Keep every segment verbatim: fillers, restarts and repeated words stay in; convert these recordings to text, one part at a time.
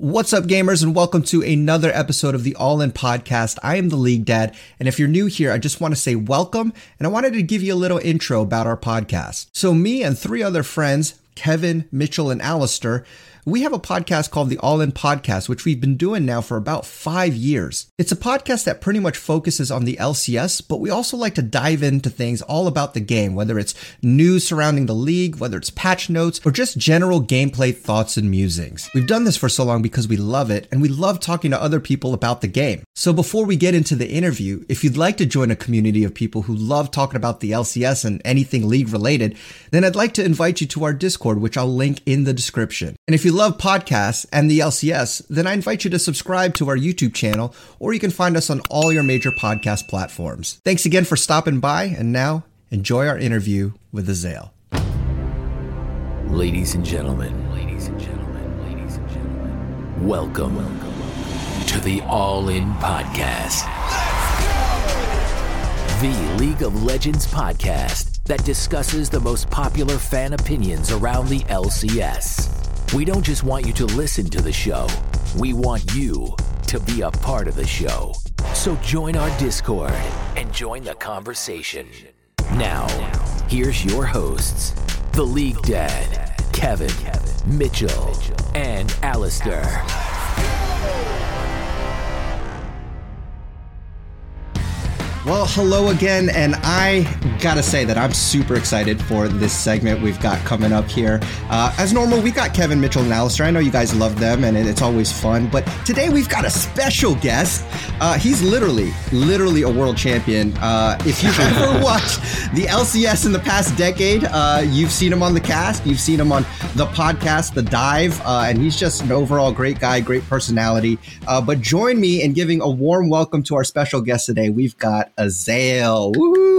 What's up, gamers, and welcome to another episode of the All In Podcast. I am the League Dad, and if you're new here, I just want to say welcome, and I wanted to give you a little intro about our podcast. So me and three other friends, Kevin, Mitchell, and Alistair, we have a podcast called the All In Podcast, which we've been doing now for about five years. It's a podcast that pretty much focuses on the L C S, but we also like to dive into things all about the game, whether it's news surrounding the league, whether it's patch notes, or just general gameplay thoughts and musings. We've done this for so long because we love it, and we love talking to other people about the game. So before we get into the interview, if you'd like to join a community of people who love talking about the L C S and anything league related, then I'd like to invite you to our Discord, which I'll link in the description. And if you love podcasts and the L C S, then I invite you to subscribe to our YouTube channel, or you can find us on all your major podcast platforms. Thanks again for stopping by, and now enjoy our interview with Azael. Ladies and gentlemen, ladies and gentlemen, ladies and gentlemen, welcome, welcome to the All In Podcast, the League of Legends podcast that discusses the most popular fan opinions around the L C S. We don't just want you to listen to the show, we want you to be a part of the show. So join our Discord and join the conversation. Now, here's your hosts, the League Dad, Kevin, Mitchell, and Alistair. Well, hello again, and I gotta say that I'm super excited for this segment we've got coming up here. Uh, as normal, we got Kevin, Mitchell, and Alistair. I know you guys love them, and it's always fun, but today we've got a special guest. Uh, he's literally, literally a world champion. Uh, if you've ever watched the L C S in the past decade, uh, you've seen him on the cast, you've seen him on the podcast, The Dive, uh, and he's just an overall great guy, great personality. Uh, but join me in giving a warm welcome to our special guest today. We've got Azael.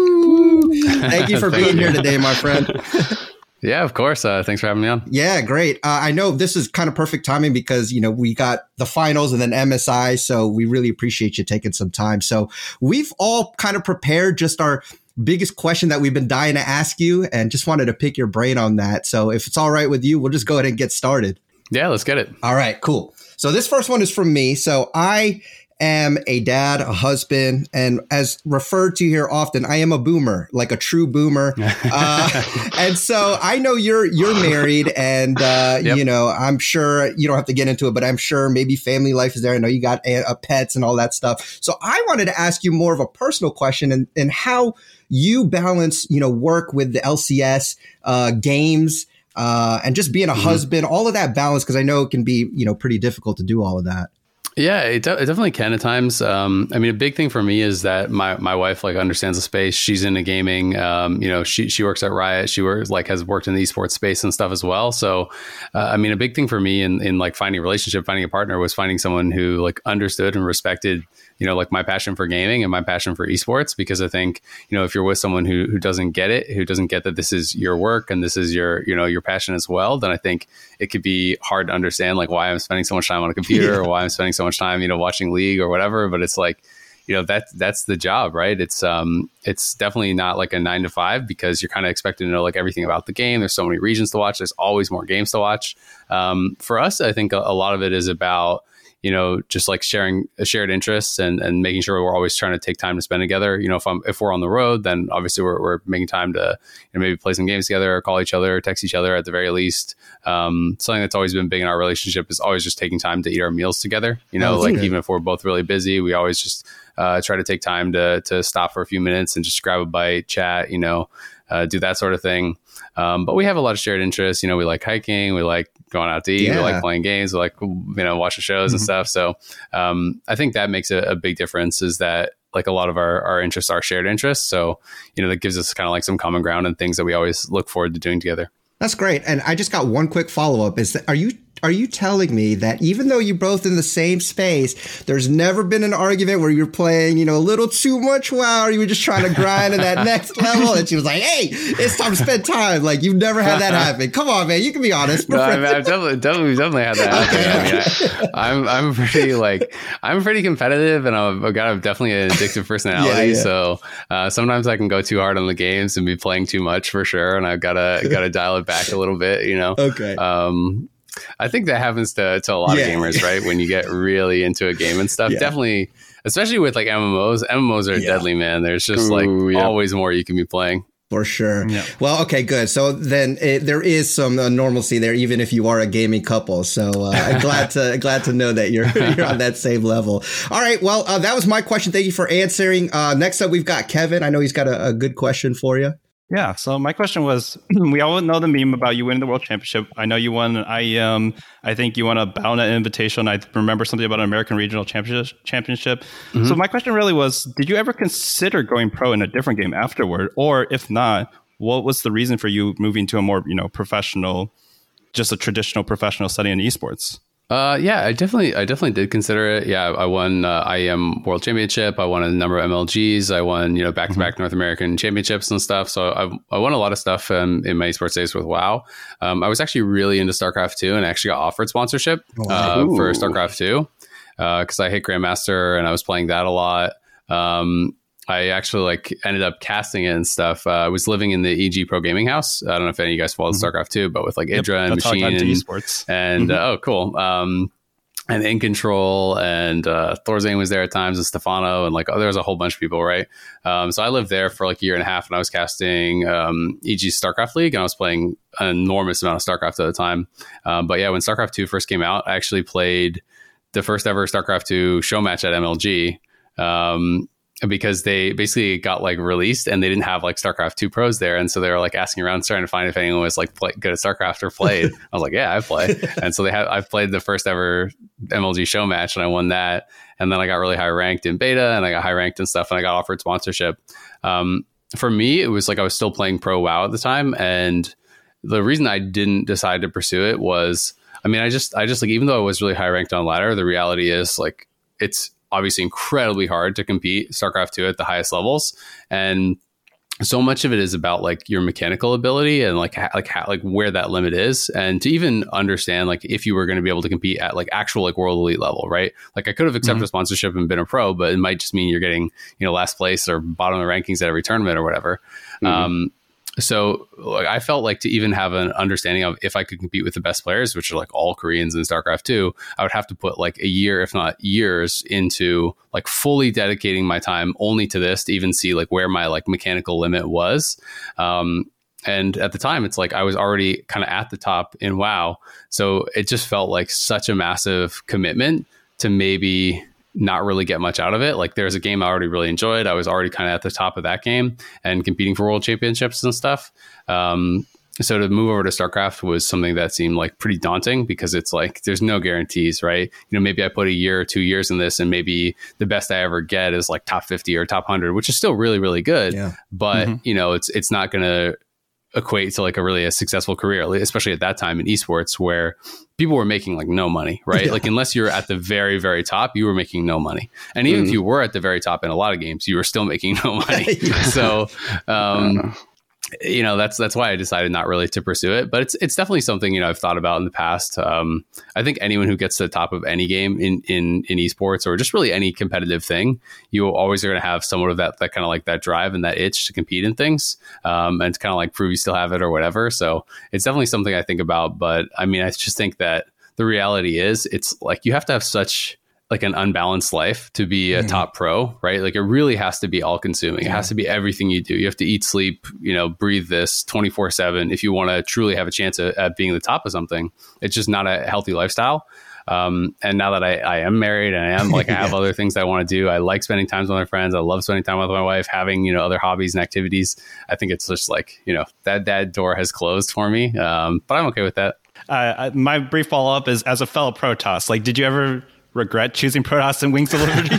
Woo! Thank you for being here today, my friend. Yeah, of course. Uh, thanks for having me on. Yeah, great. Uh, I know this is kind of perfect timing because, you know, we got the finals and then M S I, so we really appreciate you taking some time. So we've all kind of prepared just our biggest question that we've been dying to ask you, and just wanted to pick your brain on that. So if it's all right with you, we'll just go ahead and get started. Yeah, let's get it. All right, cool. So this first one is from me. So I am a dad, a husband, and as referred to here often, I am a boomer, like a true boomer. Uh, and so I know you're you're married, and uh, yep. you know, I'm sure you don't have to get into it, but I'm sure maybe family life is there. I know you got a, a pets and all that stuff. So I wanted to ask you more of a personal question, and, and how you balance, you know, work with the L C S, uh, games, uh, and just being a mm-hmm. husband, all of that balance, because I know it can be, you know, pretty difficult to do all of that. Yeah, it, de- it definitely can at times. Um, I mean, a big thing for me is that my, my wife like understands the space. She's into gaming. Um, you know, she she works at Riot. She works like has worked in the esports space and stuff as well. So, uh, I mean, a big thing for me in in like finding a relationship, finding a partner, was finding someone who like understood and respected, you know, like my passion for gaming and my passion for esports. Because I think, you know, if you're with someone who who doesn't get it, who doesn't get that this is your work and this is your, you know, your passion as well, then I think it could be hard to understand like why I'm spending so much time on a computer yeah. or why I'm spending so much time, you know, watching League or whatever. But it's like, you know, that that's the job, right? It's um, it's definitely not like a nine to five, because you're kind of expected to know like everything about the game. There's so many regions to watch. There's always more games to watch. Um, for us, I think a, a lot of it is about, you know, just like sharing a shared interests and, and making sure we're always trying to take time to spend together. You know, if I'm, if we're on the road, then obviously we're, we're making time to, you know, maybe play some games together or call each other or text each other at the very least. Um, something that's always been big in our relationship is always just taking time to eat our meals together. You know, oh, like good. Even if we're both really busy, we always just uh, try to take time to, to stop for a few minutes and just grab a bite, chat, you know, uh, do that sort of thing. Um, but we have a lot of shared interests. You know, we like hiking, we like going out to eat, yeah. we like playing games, we like, you know, watching shows mm-hmm. and stuff. So um, I think that makes a, a big difference, is that like a lot of our, our interests are shared interests. So, you know, that gives us kind of like some common ground and things that we always look forward to doing together. That's great. And I just got one quick follow up. Is that, are you are you telling me that even though you're both in the same space, there's never been an argument where you're playing, you know, a little too much WoW, or you were just trying to grind to that next level, and she was like, hey, it's time to spend time? Like, you've never had that happen. Come on, man. You can be honest. No, I mean, I've definitely, definitely, definitely had that happen. Okay. I mean, I, I'm, I'm pretty like, I'm pretty competitive, and I've, I've got a, definitely an addictive personality. yeah, yeah. So uh, sometimes I can go too hard on the games and be playing too much for sure. And I've got to, got to dial it back a little bit, you know? Okay. Um, I think that happens to, to a lot yeah. of gamers, right? When you get really into a game and stuff, yeah. definitely, especially with like M M Os. M M Os are yeah. deadly, man. There's just Ooh, like yeah. always more you can be playing. For sure. Yeah. Well, okay, good. So then it, there is some uh, normalcy there, even if you are a gaming couple. So uh, I'm glad to glad to know that you're you're on that same level. All right. Well, uh, that was my question. Thank you for answering. Uh, next up, we've got Kevin. I know he's got a, a good question for you. Yeah. So my question was, we all know the meme about you winning the World Championship. I know you won an I E M. I think you won a Battle.net Invitation. I remember something about an American Regional Championship. Championship. Mm-hmm. So my question really was, did you ever consider going pro in a different game afterward? Or if not, what was the reason for you moving to a more, you know, professional, just a traditional professional setting in esports? Uh, yeah, I definitely, I definitely did consider it. Yeah, I won uh, I E M World Championship. I won a number of M L Gs. I won, you know, back-to-back mm-hmm. North American Championships and stuff. So I, I won a lot of stuff um, in my esports days with WoW. Um, I was actually really into StarCraft two, and I actually got offered sponsorship uh, for StarCraft two because uh, I hit Grandmaster and I was playing that a lot. Um, I actually like ended up casting it and stuff. Uh, I was living in the E G Pro Gaming House. I don't know if any of you guys followed mm-hmm. StarCraft two, but with like Idra yep, and Machine and, and mm-hmm. uh, oh, cool. Um, and In Control and uh, Thorzane was there at times and Stefano and like oh, there was a whole bunch of people, right? Um, so I lived there for like a year and a half, and I was casting um, E G StarCraft League, and I was playing an enormous amount of StarCraft at the time. Um, but yeah, when StarCraft two first came out, I actually played the first ever StarCraft two show match at M L G. Um, because they basically got like released and they didn't have like StarCraft two pros there. And so they were like asking around, trying to find if anyone was like play, good at StarCraft or played. I was like, yeah, I play. And so they have, I've played the first ever M L G show match and I won that. And then I got really high ranked in beta and I got high ranked and stuff and I got offered sponsorship. Um, for me, it was like, I was still playing pro WoW at the time. And the reason I didn't decide to pursue it was, I mean, I just, I just like, even though I was really high ranked on ladder, the reality is like, it's obviously incredibly hard to compete StarCraft two at the highest levels. And so much of it is about like your mechanical ability and like, ha- like, ha- like where that limit is. And to even understand, like, if you were going to be able to compete at like actual, like world elite level, right? Like I could have accepted mm-hmm. a sponsorship and been a pro, but it might just mean you're getting, you know, last place or bottom of the rankings at every tournament or whatever. Mm-hmm. Um, So like, I felt like to even have an understanding of if I could compete with the best players, which are like all Koreans in StarCraft two, I would have to put like a year, if not years, into like fully dedicating my time only to this to even see like where my like mechanical limit was. Um, and at the time, it's like I was already kind of at the top in WoW. So it just felt like such a massive commitment to maybe not really get much out of it. Like there's a game I already really enjoyed. I was already kind of at the top of that game and competing for world championships and stuff. Um, so to move over to StarCraft was something that seemed like pretty daunting because it's like, there's no guarantees, right? You know, maybe I put a year or two years in this and maybe the best I ever get is like top fifty or top one hundred, which is still really, really good. Yeah. But, mm-hmm. you know, it's, it's not going to equate to like a really a successful career, especially at that time in esports where people were making like no money, right? Yeah. Like unless you're at the very, very top, you were making no money. And even mm. if you were at the very top in a lot of games, you were still making no money. yeah. So, um, you know, that's, that's why I decided not really to pursue it, but it's, it's definitely something, you know, I've thought about in the past. Um, I think anyone who gets to the top of any game in, in, in esports or just really any competitive thing, you always are going to have somewhat of that, that kind of like that drive and that itch to compete in things. Um, and to kind of like prove you still have it or whatever. So it's definitely something I think about, but I mean, I just think that the reality is it's like, you have to have such like an unbalanced life to be a mm. top pro, right? Like it really has to be all consuming. Yeah. It has to be everything you do. You have to eat, sleep, you know, breathe this twenty-four seven. If you want to truly have a chance at, at being the top of something, it's just not a healthy lifestyle. Um, and now that I, I am married and I am like, I have yeah. other things I want to do. I like spending time with my friends. I love spending time with my wife, having, you know, other hobbies and activities. I think it's just like, you know, that, that door has closed for me. Um, but I'm okay with that. Uh, my brief follow up is as a fellow Protoss, like, did you ever regret choosing Protoss and Wings of Liberty?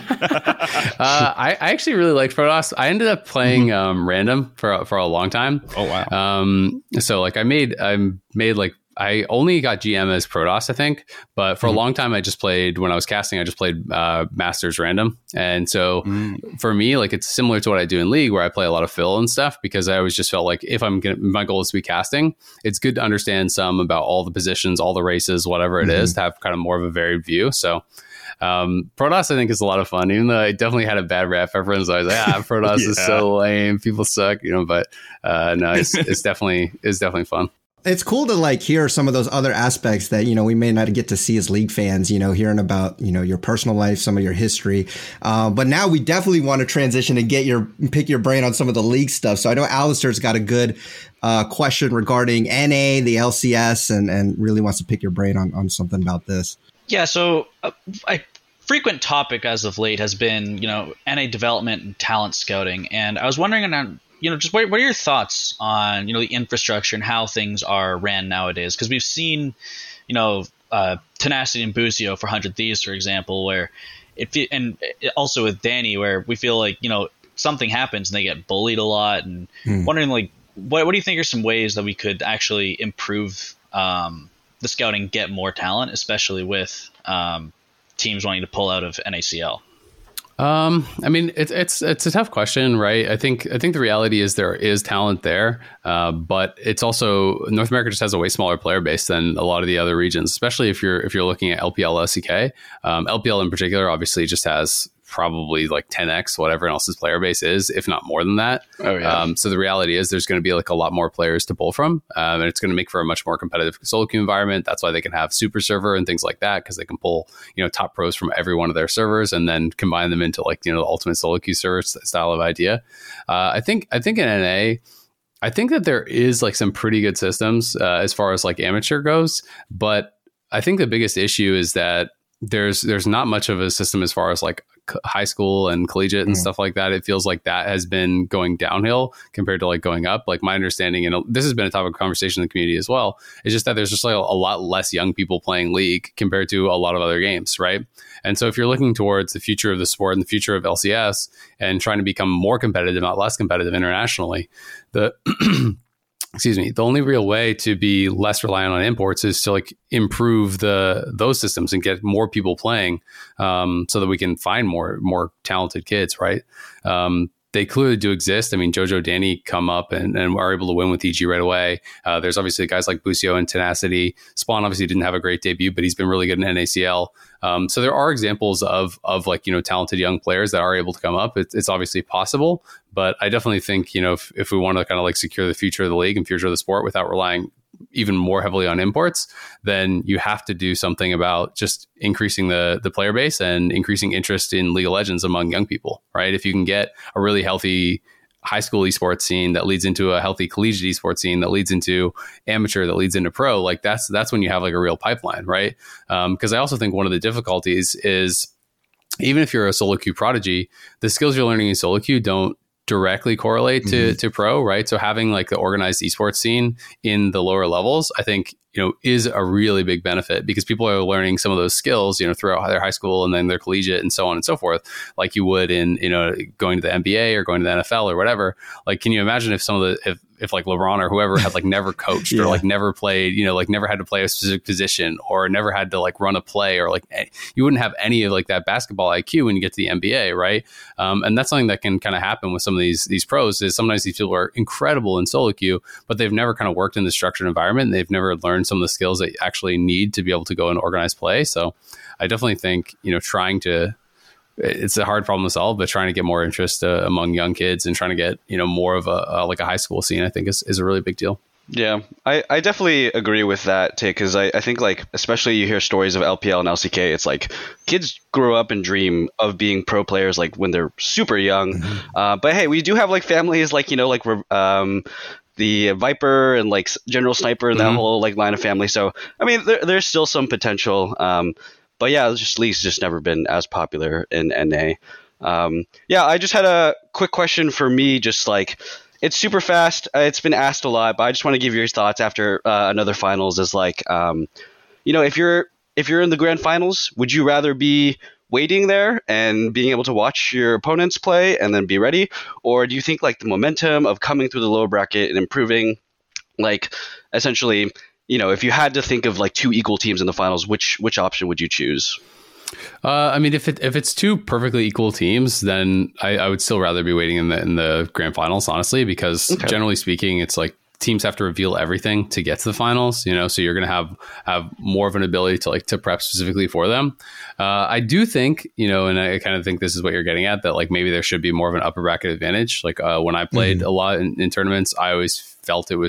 uh, I, I actually really liked Protoss. I ended up playing mm-hmm. um, random for for a long time. Oh wow! Um, so like I made I made like I only got G M as Protoss, I think, but for mm-hmm. a long time I just played when I was casting. I just played uh, Masters random, and so mm. for me, like it's similar to what I do in League, where I play a lot of fill and stuff because I always just felt like if I'm gonna, my goal is to be casting, it's good to understand some about all the positions, all the races, whatever it mm-hmm. is, to have kind of more of a varied view. So. Um, Protoss, I think, is a lot of fun, even though I definitely had a bad rep. Everyone's always like, ah, Protoss yeah. is so lame. People suck, you know, but, uh, no, it's, it's definitely, it's definitely fun. It's cool to like hear some of those other aspects that, you know, we may not get to see as league fans, you know, hearing about, you know, your personal life, some of your history. Uh, but now we definitely want to transition and get your, pick your brain on some of the league stuff. So I know Alistair's got a good uh, question regarding N A, the L C S, and, and really wants to pick your brain on, on something about this. Yeah. So uh, a frequent topic as of late has been, you know, N A development and talent scouting. And I was wondering on, you know, just what, what are your thoughts on, you know, the infrastructure and how things are ran nowadays? Because we've seen, you know, uh, Tenacity and Busio for one hundred Thieves, for example, where it fe- and also with Danny, where we feel like, you know, something happens and they get bullied a lot. And hmm. wondering, like, what what do you think are some ways that we could actually improve um, the scouting, get more talent, especially with um, teams wanting to pull out of N A C L? Um, I mean, it's it's it's a tough question, right? I think I think the reality is there is talent there, uh, but it's also North America just has a way smaller player base than a lot of the other regions, especially if you're if you're looking at L P L, L C K. Um, L P L in particular, obviously, just has probably like ten x whatever else's player base is, if not more than that. Oh, yeah. Um, so the reality is there's going to be like a lot more players to pull from, um, and it's going to make for a much more competitive solo queue environment. That's why they can have super server and things like that, because they can pull, you know, top pros from every one of their servers and then combine them into like, you know, the ultimate solo queue server style of idea. Uh, I think I think in N A, I think that there is like some pretty good systems uh, as far as like amateur goes, but I think the biggest issue is that there's there's not much of a system as far as like high school and collegiate and mm. stuff like that. It feels like that has been going downhill compared to like going up. Like my understanding, and this has been a topic of conversation in the community as well, is just that there's just like a, a lot less young people playing League compared to a lot of other games, right? And so if you're looking towards the future of the sport and the future of L C S and trying to become more competitive, not less competitive internationally, the excuse me, the only real way to be less reliant on imports is to like improve the those systems and get more people playing, um, so that we can find more more talented kids, right? Um, they clearly do exist. I mean, Jojo, Danny come up and, and are able to win with E G right away. Uh, there's obviously guys like Busio and Tenacity. Spawn obviously didn't have a great debut, but he's been really good in N A C L. Um, so there are examples of of like, you know, talented young players that are able to come up. It's, it's obviously possible, but I definitely think, you know, if, if we want to kind of like secure the future of the league and future of the sport without relying even more heavily on imports, then you have to do something about just increasing the the player base and increasing interest in League of Legends among young people, right? If you can get a really healthy high school esports scene that leads into a healthy collegiate esports scene that leads into amateur, that leads into pro, like that's that's when you have like a real pipeline, right? Because um, I also think one of the difficulties is, even if you're a solo queue prodigy, the skills you're learning in solo queue don't directly correlate to mm-hmm. to pro, right? So having like the organized esports scene in the lower levels, I think, you know, is a really big benefit, because people are learning some of those skills, you know, throughout their high school and then their collegiate and so on and so forth, like you would in, you know, going to the N B A or going to the N F L or whatever. Like, can you imagine if some of the, if, if like LeBron or whoever had like never coached yeah. or like never played, you know, like never had to play a specific position or never had to like run a play, or like you wouldn't have any of like that basketball I Q when you get to the N B A, right? Um, and that's something that can kind of happen with some of these these pros, is sometimes these people are incredible in solo queue, but they've never kind of worked in the structured environment. And they've never learned some of the skills that you actually need to be able to go and organize play. So I definitely think, you know, trying to, it's a hard problem to solve, but trying to get more interest uh, among young kids and trying to get, you know, more of a, uh, like a high school scene, I think is, is a really big deal. Yeah, I, I definitely agree with that take, because I, I think like, especially you hear stories of L P L and L C K, it's like kids grow up and dream of being pro players like when they're super young. Mm-hmm. Uh, but hey, we do have like families like, you know, like um, the Viper and like General Sniper and that mm-hmm. whole like line of family. So, I mean, there, there's still some potential. Um, but yeah, it's just League's just never been as popular in N A. Um, yeah, I just had a quick question for me, just like, it's super fast. Uh, it's been asked a lot, but I just want to give your thoughts after uh, another finals. Is like, um, you know, if you're if you're in the grand finals, would you rather be waiting there and being able to watch your opponents play and then be ready, or do you think like the momentum of coming through the lower bracket and improving, like essentially, you know, if you had to think of like two equal teams in the finals, which which option would you choose? Uh, I mean, if it if it's two perfectly equal teams, then I, I would still rather be waiting in the in the grand finals, honestly, because okay. generally speaking, it's like teams have to reveal everything to get to the finals, you know, so you're going to have have more of an ability to like to prep specifically for them. Uh, I do think, you know, and I kind of think this is what you're getting at, that like maybe there should be more of an upper bracket advantage. Like uh, when I played mm-hmm. a lot in, in tournaments, I always felt it was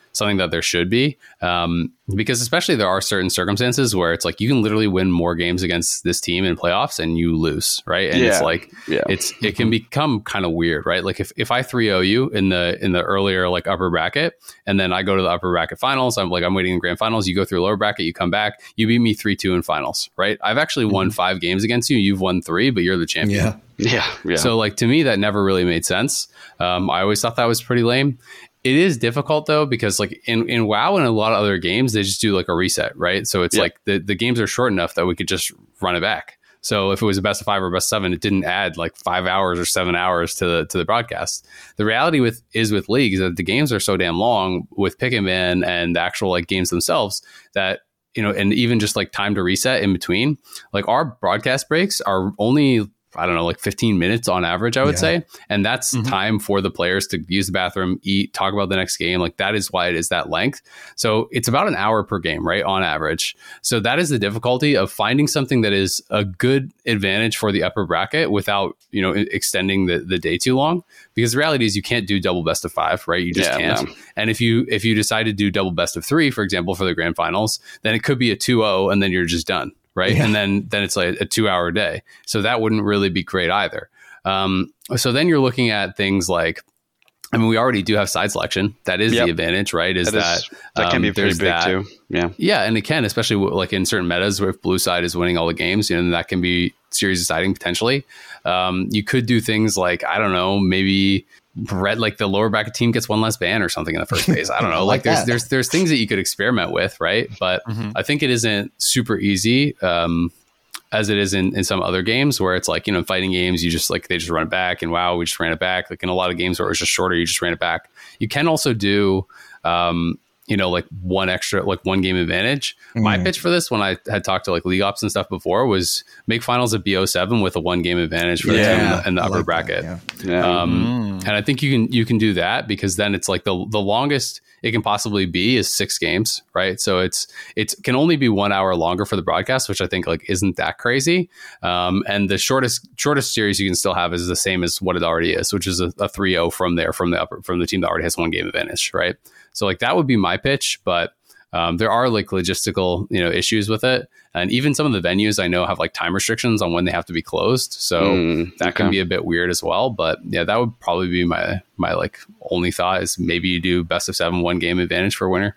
something that there should be. Um, because especially there are certain circumstances where it's like you can literally win more games against this team in playoffs and you lose, right? And yeah. it's like yeah. it's it can become kind of weird, right? Like if, if I three oh you in the in the earlier like upper bracket, and then I go to the upper bracket finals, I'm like I'm waiting in grand finals, you go through lower bracket, you come back, you beat me three two in finals, right? I've actually mm-hmm. won five games against you, you've won three, but you're the champion. Yeah. Yeah, yeah. So like to me, that never really made sense. Um, I always thought that was pretty lame. It is difficult though, because like in, in WoW and a lot of other games, they just do like a reset, right? So it's yeah. like the, the games are short enough that we could just run it back. So if it was a best of five or best of seven, it didn't add like five hours or seven hours to the to the broadcast. The reality with is with League is that the games are so damn long with pick and ban and the actual like games themselves that, you know, and even just like time to reset in between, like our broadcast breaks are only, I don't know, like fifteen minutes on average, I would yeah. say. And that's mm-hmm. time for the players to use the bathroom, eat, talk about the next game. Like that is why it is that length. So it's about an hour per game, right? On average. So that is the difficulty of finding something that is a good advantage for the upper bracket without, you know, extending the, the day too long. Because the reality is you can't do double best of five, right? You just yeah, can't. No. And if you if you decide to do double best of three, for example, for the grand finals, then it could be a two oh and then you're just done. Right. Yeah. And then then it's like a two hour day. So that wouldn't really be great either. Um, so then you're looking at things like, I mean, we already do have side selection. That is yep. the advantage, right? Is that, that, is, that um, can be pretty big that, too. Yeah. Yeah. And it can, especially like in certain metas where if blue side is winning all the games, you know, that can be series deciding potentially. Um, you could do things like, I don't know, maybe red, like the lower bracket team gets one less ban or something in the first phase. I don't know. like, like there's, there's, there's things that you could experiment with. Right. But mm-hmm. I think it isn't super easy. Um, as it is in, in some other games where it's like, you know, fighting games, you just like, they just run it back and wow, we just ran it back. Like in a lot of games where it was just shorter, you just ran it back. You can also do, um, you know, like one extra, like one game advantage. Mm. My pitch for this when I had talked to like league ops and stuff before was make finals a B O seven with a one game advantage for yeah, the team in the, in the upper like bracket. That, yeah. Yeah. Um, mm. And I think you can, you can do that because then it's like the, the longest it can possibly be is six games, right? So it's, it can only be one hour longer for the broadcast, which I think like isn't that crazy. Um, and the shortest, shortest series you can still have is the same as what it already is, which is a, a three oh from there, from the upper, from the team that already has one game advantage, right? So like that would be my pitch, but um, there are like logistical, you know, issues with it. And even some of the venues I know have like time restrictions on when they have to be closed. So mm, that okay. can be a bit weird as well. But yeah, that would probably be my, my like only thought is maybe you do best of seven, one game advantage for winner.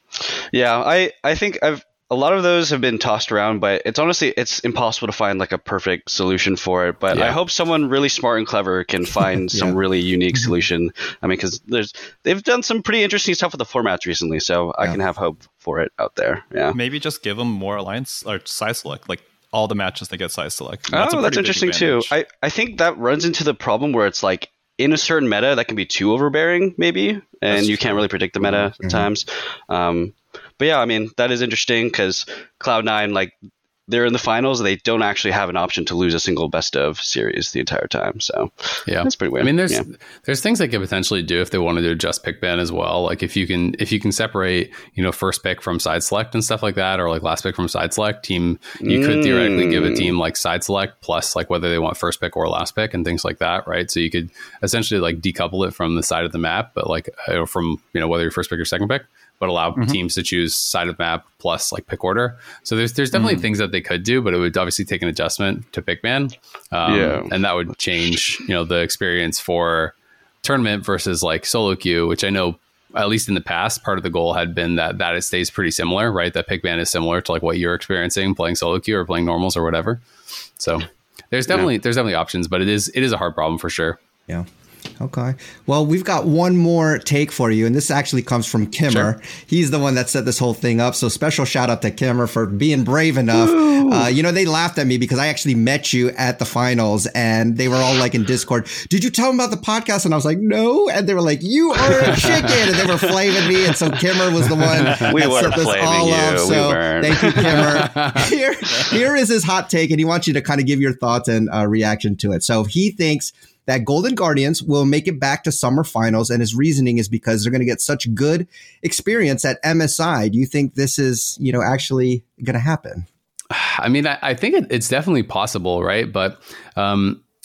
Yeah, I, I think I've, a lot of those have been tossed around, but it's honestly, it's impossible to find like a perfect solution for it. But yeah. I hope someone really smart and clever can find yeah. some really unique solution. I mean, because there's they've done some pretty interesting stuff with the formats recently, so yeah. I can have hope for it out there. Yeah, maybe just give them more alliance or side select, like all the matches they get side select. That's oh, that's interesting too. I, I think that runs into the problem where it's like in a certain meta that can be too overbearing, maybe, and that's you true. Can't really predict the meta mm-hmm. at times. Um, But yeah, I mean, that is interesting because Cloud nine, like, they're in the finals. They don't actually have an option to lose a single best of series the entire time. So yeah, that's pretty weird. I mean, there's yeah. there's things they could potentially do if they wanted to adjust pick ban as well. Like if you can if you can separate, you know, first pick from side select and stuff like that, or like last pick from side select team, you mm. could theoretically give a team like side select plus like whether they want first pick or last pick and things like that, right? So you could essentially like decouple it from the side of the map, but like uh, from, you know, whether you're first pick or second pick, but allow mm-hmm. teams to choose side of map plus like pick order. So there's there's definitely mm. things that they could do, but it would obviously take an adjustment to pick ban. Um, yeah. And that would change, you know, the experience for tournament versus like solo queue, which I know at least in the past, part of the goal had been that that it stays pretty similar, right? That pick ban is similar to like what you're experiencing playing solo queue or playing normals or whatever. So there's definitely yeah. there's definitely options, but it is it is a hard problem for sure. Yeah. Okay. Well, we've got one more take for you, and this actually comes from Kimmer. Sure. He's the one that set this whole thing up. So special shout out to Kimmer for being brave enough. Uh, you know, they laughed at me because I actually met you at the finals, and they were all like in Discord, did you tell them about the podcast? And I was like, no. And they were like, you are a chicken. And they were flaming me. And so Kimmer was the one we that set this all you. up. So we thank you, Kimmer. Here, here is his hot take, and he wants you to kind of give your thoughts and uh, reaction to it. So he thinks that Golden Guardians will make it back to summer finals, and his reasoning is because they're going to get such good experience at M S I. Do you think this is, you know, actually going to happen? I mean, I, I think it, it's definitely possible, right? But um,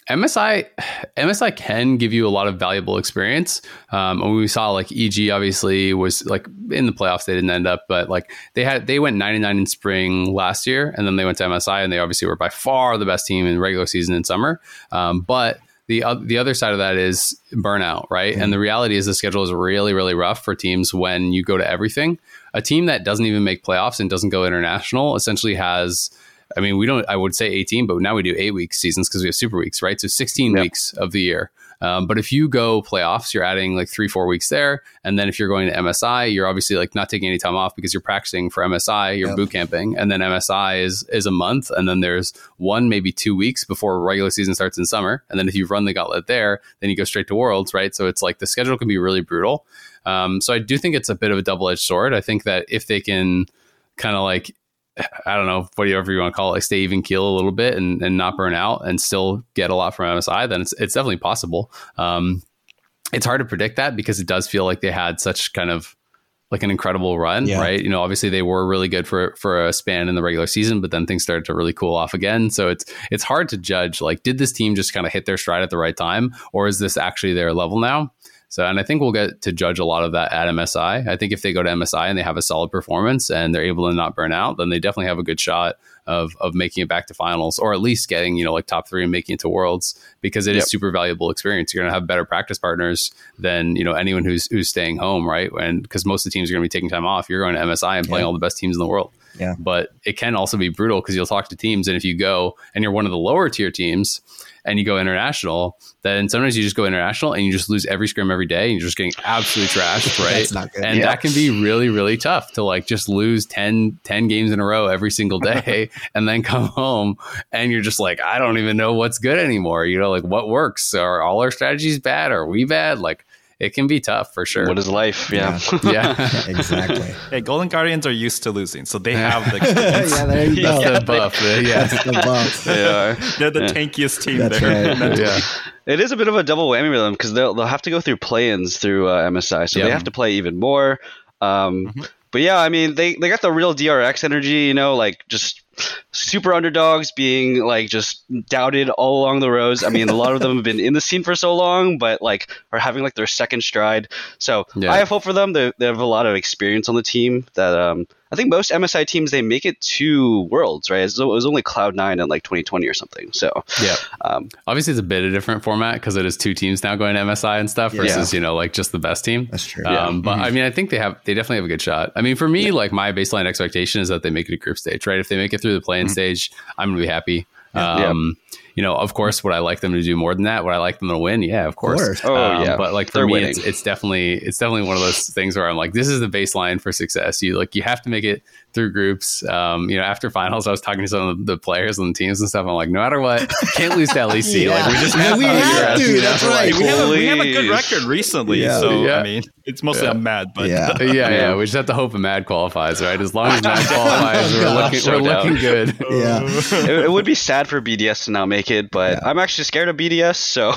M S I, M S I can give you a lot of valuable experience. Um, and we saw like E G obviously was like in the playoffs. They didn't end up, but like they had, they went ninety-nine in spring last year, and then they went to M S I, and they obviously were by far the best team in regular season and summer. Um, but the uh, the other side of that is burnout, right? Mm-hmm. And the reality is the schedule is really, really rough for teams when you go to everything. A team that doesn't even make playoffs and doesn't go international essentially has, I mean, we don't, I would say eighteen, but now we do eight week seasons because we have super weeks, right? So sixteen yep. weeks of the year. Um, but if you go playoffs, you're adding like three, four weeks there. And then if you're going to M S I, you're obviously like not taking any time off because you're practicing for M S I, you're yep. boot camping. And then M S I is, is a month. And then there's one, maybe two weeks before regular season starts in summer. And then if you run the gauntlet there, then you go straight to Worlds, right? So it's like the schedule can be really brutal. Um, so I do think it's a bit of a double-edged sword. I think that if they can kind of like, I don't know, whatever you want to call it, like stay even keel a little bit and, and not burn out and still get a lot from M S I, then it's it's definitely possible. Um, it's hard to predict that because it does feel like they had such kind of like an incredible run, yeah. right? You know, obviously they were really good for for a span in the regular season, but then things started to really cool off again. So it's it's hard to judge, like, did this team just kind of hit their stride at the right time, or is this actually their level now? So, and I think we'll get to judge a lot of that at M S I. I think if they go to M S I and they have a solid performance and they're able to not burn out, then they definitely have a good shot of of making it back to finals, or at least getting, you know, like top three and making it to Worlds, because it yep. is super valuable experience. You're going to have better practice partners than, you know, anyone who's who's staying home, right? And because most of the teams are going to be taking time off, you're going to M S I and playing yeah. all the best teams in the world. Yeah. But it can also be brutal because you'll talk to teams, and if you go and you're one of the lower tier teams and you go international, then sometimes you just go international and you just lose every scrim every day and you're just getting absolutely trashed, right? That's not good. And yeah. that can be really, really tough to like just lose ten, ten games in a row every single day and then come home and you're just like, I don't even know what's good anymore. You know, like what works? Are all our strategies bad? Are we bad? Like, it can be tough for sure. What is life? Yeah. Yeah. yeah. Exactly. Hey, Golden Guardians are used to losing, so they have the experience. yeah, there you go. That's the buff. Yeah. That's the buff. They are. They're the yeah. tankiest team That's there. Right. yeah. It is a bit of a double whammy with them because they'll, they'll have to go through play-ins through uh, M S I, so yep. they have to play even more. Um, mm-hmm. But yeah, I mean, they, they got the real D R X energy, you know, like just super underdogs being like just doubted all along the rows. I mean, a lot of them have been in the scene for so long, but like are having like their second stride. So yeah. I have hope for them. They, they have a lot of experience on the team that um, I think most M S I teams, they make it to Worlds, right? It was only Cloud nine in like twenty twenty or something. So yeah, um, obviously it's a bit of a different format because it is two teams now going to M S I and stuff versus, yeah. you know, like just the best team. That's true. Um, yeah. But mm-hmm. I mean, I think they have, they definitely have a good shot. I mean, for me, yeah. like my baseline expectation is that they make it a group stage, right? If they make it through the play-in mm-hmm. stage, I'm going to be happy. Yeah. Um, yeah. You know, of course, would I like them to do more than that? Would I like them to win? Yeah, of course. Of course. Oh, um, yeah. But like for They're me, winning. it's, it's definitely it's definitely one of those things where I'm like, this is the baseline for success. You like you have to make it through groups. Um, you know, after finals, I was talking to some of the players and the teams and stuff. I'm like, no matter what, can't lose to L E C. yeah. Like we just yeah, have we to. have to. You That's know? right. We have, a, we have a good record recently, Yeah. so Yeah. I mean, it's mostly Yeah. I'm mad, but Yeah. yeah, yeah. We just have to hope a Mad qualifies, right? As long as Mad qualifies, we're looking, So we're down. looking good. Yeah. it, it would be sad for B D S to not make it, but Yeah. I'm actually scared of B D S, so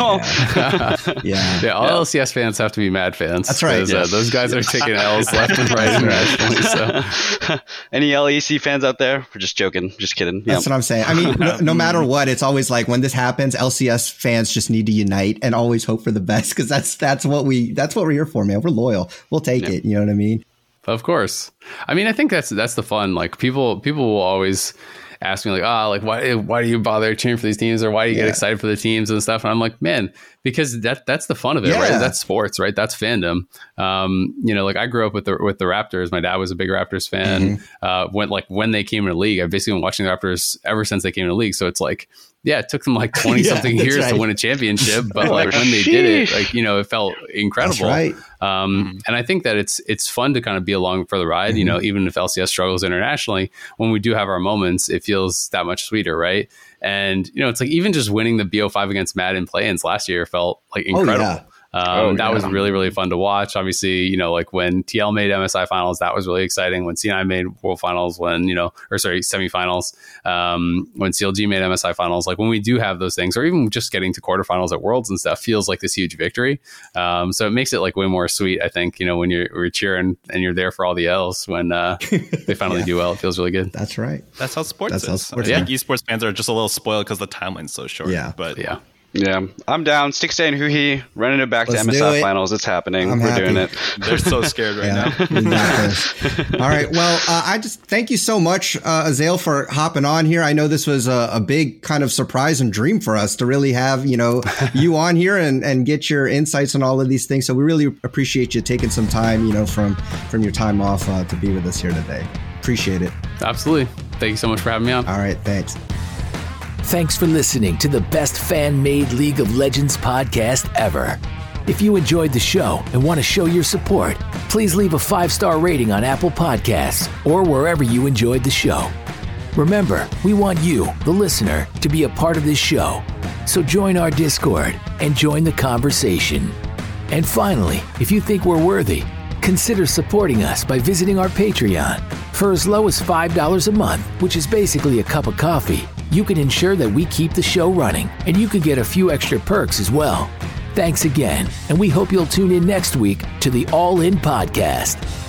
yeah. yeah. Yeah, all L C S fans have to be Mad fans. That's right. 'cause, uh, Yes. those guys are taking L's left and right internationally. So. Any L E C fans out there? We're just joking, just kidding. That's yeah. what I'm saying. I mean, no, no matter what, it's always like when this happens, L C S fans just need to unite and always hope for the best because that's that's what we that's what we're here for, man. We're loyal. We'll take Yeah. it. You know what I mean? Of course. I mean, I think that's that's the fun. Like people people will always ask me like, oh, like why why do you bother cheering for these teams, or why do you Yeah. get excited for the teams and stuff? And I'm like, man, because that that's the fun of it, Yeah. right? That's sports, right? That's fandom. Um, you know, like I grew up with the with the Raptors. My dad was a big Raptors fan. Mm-hmm. Uh, when like when they came in the league, I've basically been watching the Raptors ever since they came in the league. So it's like, yeah, it took them like twenty Yeah, something that's years right. to win a championship, but Oh, like when they did it, sheesh. like, you know, it felt incredible. That's right. Um, and I think that it's it's fun to kind of be along for the ride, Mm-hmm. you know, even if L C S struggles internationally, when we do have our moments, it feels that much sweeter, right? And, you know, it's like even just winning the B O five against Mad in play-ins last year felt like incredible. Oh, Um, oh, that yeah. was really, really fun to watch. Obviously, you know, like when T L made M S I finals, that was really exciting. When C nine made world finals, when, you know, or sorry, semifinals, um, when C L G made M S I finals, like when we do have those things, or even just getting to quarterfinals at worlds and stuff feels like this huge victory. Um, so it makes it like way more sweet, I think, you know, when you're, you're cheering and you're there for all the L's when uh, they finally Yeah. do well, it feels really good. That's right. That's how sports That's is. how sports I is. think esports fans are just a little spoiled because the timeline's so short. Yeah. But Yeah. Yeah, I'm down. Stickstay and Huhi running it back Let's to do M S I it. finals. It's happening. I'm We're happy. doing it. they're so scared right now. Yeah, we got this. All right. Well, uh, I just thank you so much, uh, Azael, for hopping on here. I know this was a, a big kind of surprise and dream for us to really have, you know, you on here and, and get your insights on all of these things. So we really appreciate you taking some time, you know, from, from your time off uh, to be with us here today. Appreciate it. Absolutely. Thank you so much for having me on. All right. Thanks. Thanks for listening to the best fan-made League of Legends podcast ever. If you enjoyed the show and want to show your support, please leave a five-star rating on Apple Podcasts or wherever you enjoyed the show. Remember, we want you, the listener, to be a part of this show. So join our Discord and join the conversation. And finally, if you think we're worthy, consider supporting us by visiting our Patreon. For as low as five dollars a month, which is basically a cup of coffee, you can ensure that we keep the show running, and you could get a few extra perks as well. Thanks again, and we hope you'll tune in next week to the All In Podcast.